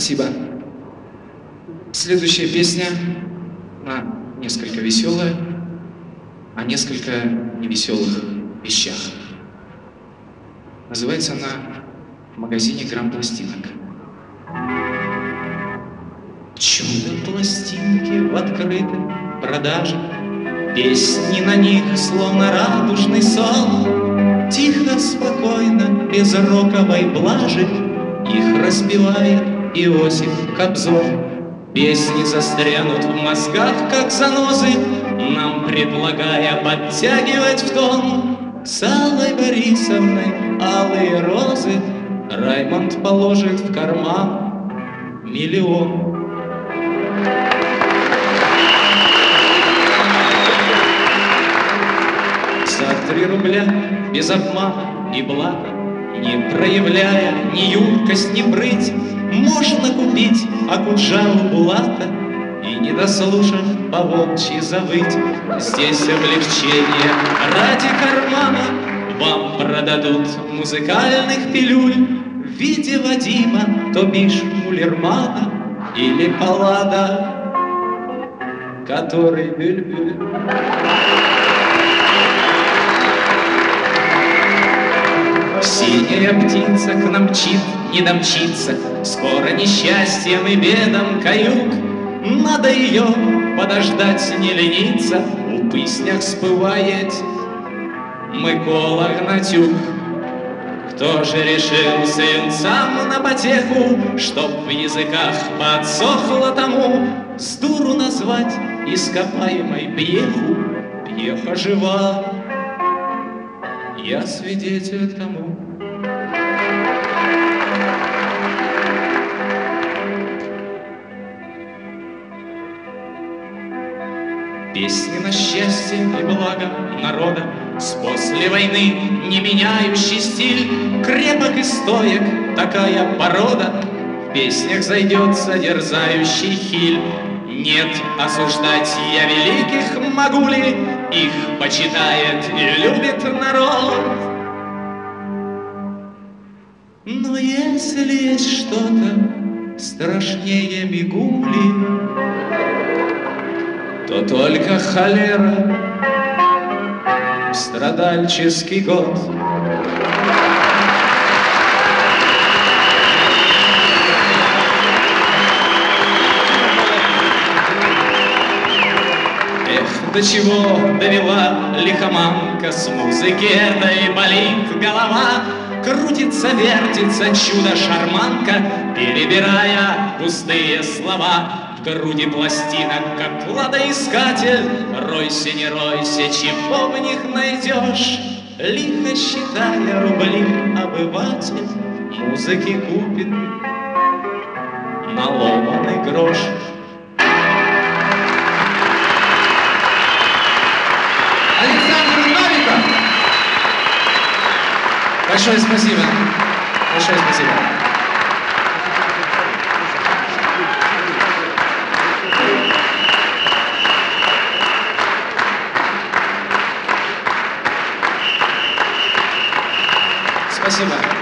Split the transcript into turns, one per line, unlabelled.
Спасибо. Следующая песня, она несколько веселая, о несколько невеселых вещах. Называется она «В магазине грамм-пластинок». Чудо-пластинки в открытой продаже, песни на них, словно радужный сон. Тихо, спокойно, без роковой блажи их распевает Иосиф Кобзон. Песни застрянут в мозгах, как занозы, нам предлагая подтягивать в тон. С Аллой Борисовной алые розы Раймонд положит в карман миллион. За 3 рубля без обмана и блата, не проявляя ни юркость, ни прыть, можно купить Акуджаву Булата и, не дослушав, по-волчьи завыть. Здесь облегчение ради кармана вам продадут музыкальных пилюль в виде Вадима, то бишь Мулермана, или Паллада, который бюльбюль. Синяя птица к нам мчит, не домчится, скоро несчастьем и бедом каюк. Надо ее подождать, не лениться, у пыснях спывает Микола Гнатюк. Кто же решился юнцам на потеху, чтоб в языках подсохло тому, с дуру назвать ископаемой Пьеху? Пьеха жива, я свидетель тому. Песни на счастье и благо народа, с после войны не меняющий стиль, крепок и стоек такая порода, в песнях зайдет содерзающий хиль. Нет, осуждать я великих могу ли, их почитает и любит народ. Но если есть что-то страшнее Мигули, то только холера в страдальческий год. До чего довела лихоманка, с музыки этой болит голова. Крутится, вертится чудо-шарманка, перебирая пустые слова. В груди пластинок, как кладоискатель, ройся, не ройся, чего в них найдешь. Лихо считая рубли, обыватель музыки купит на ломаный грош. Большое спасибо. Большое спасибо. Спасибо.